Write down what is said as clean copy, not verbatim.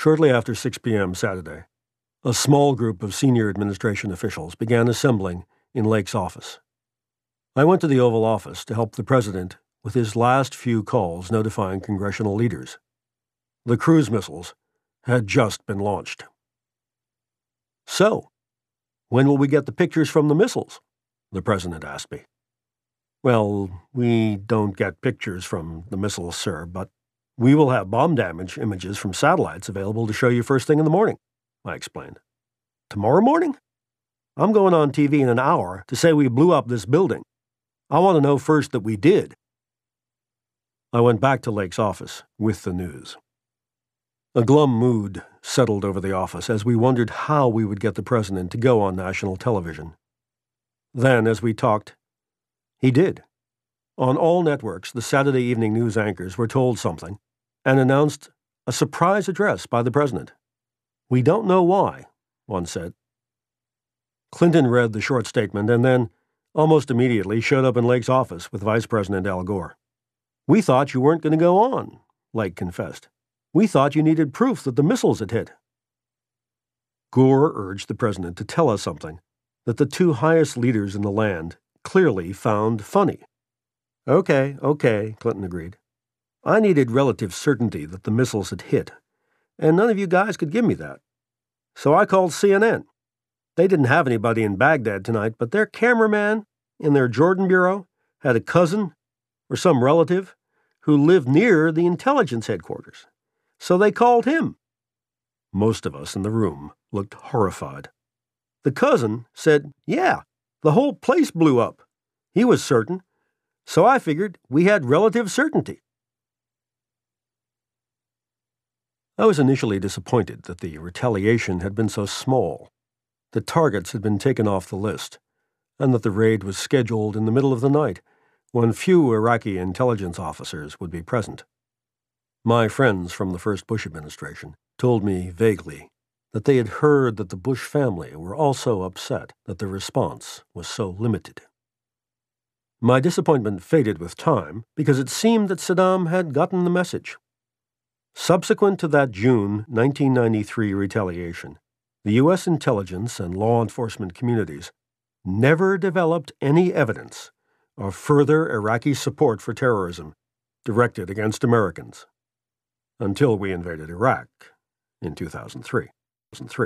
Shortly after 6 p.m. Saturday, a small group of senior administration officials began assembling in Lake's office. I went to the Oval Office to help the president with his last few calls notifying congressional leaders. The cruise missiles had just been launched. "So, when will we get the pictures from the missiles?" the president asked me. "Well, we don't get pictures from the missiles, sir, but we will have bomb damage images from satellites available to show you first thing in the morning," I explained. "Tomorrow morning? I'm going on TV in an hour to say we blew up this building. I want to know first that we did." I went back to Lake's office with the news. A glum mood settled over the office as we wondered how we would get the president to go on national television. Then, as we talked, he did. On all networks, the Saturday evening news anchors were told something and announced a surprise address by the president. "We don't know why," one said. Clinton read the short statement and then, almost immediately, showed up in Lake's office with Vice President Al Gore. "We thought you weren't going to go on," Lake confessed. "We thought you needed proof that the missiles had hit." Gore urged the president to tell us something that the two highest leaders in the land clearly found funny. Okay, Clinton agreed. "I needed relative certainty that the missiles had hit, and none of you guys could give me that. So I called CNN. They didn't have anybody in Baghdad tonight, but their cameraman in their Jordan bureau had a cousin or some relative who lived near the intelligence headquarters. So they called him." Most of us in the room looked horrified. The cousin said, "Yeah, the whole place blew up. He was certain. So I figured we had relative certainty." I was initially disappointed that the retaliation had been so small. The targets had been taken off the list, and that the raid was scheduled in the middle of the night, when few Iraqi intelligence officers would be present. My friends from the first Bush administration told me vaguely that they had heard that the Bush family were also upset that the response was so limited. My disappointment faded with time because it seemed that Saddam had gotten the message. Subsequent to that June 1993 retaliation, the U.S. intelligence and law enforcement communities never developed any evidence of further Iraqi support for terrorism directed against Americans until we invaded Iraq in 2003.